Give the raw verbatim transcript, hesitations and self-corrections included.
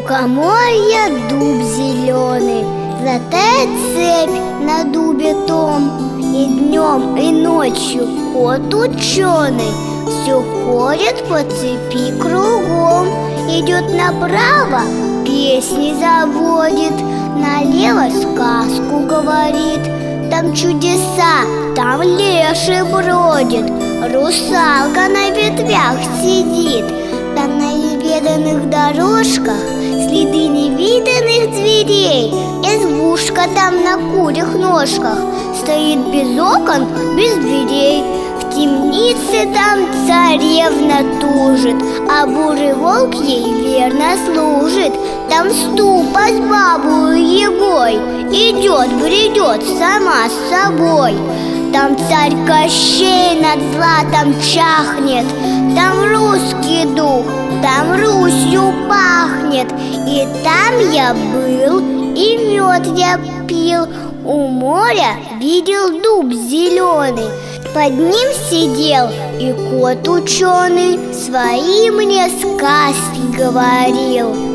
лукоморья дуб зеленый, золотая цепь на дубе том. И днем, и ночью кот ученый все ходит по цепи кругом. Идет направо, песни заводит, налево сказку говорит. Там чудеса, там леший бродит, русалка на ветвях сидит. Там на неведанных дорожках следы невиданных зверей. Избушка там на курьих ножках стоит без окон, без дверей. В темнице там царевна тужит, а бурый волк ей верно служит. Там ступа с бабою Егой идет, бредет сама с собой. Там царь Кощей над златом чахнет, там русский дух, там Русью пахнет. И там я был, и мед я пил, у моря видел дуб зеленый. Под ним сидел и кот ученый, свои мне сказки говорил.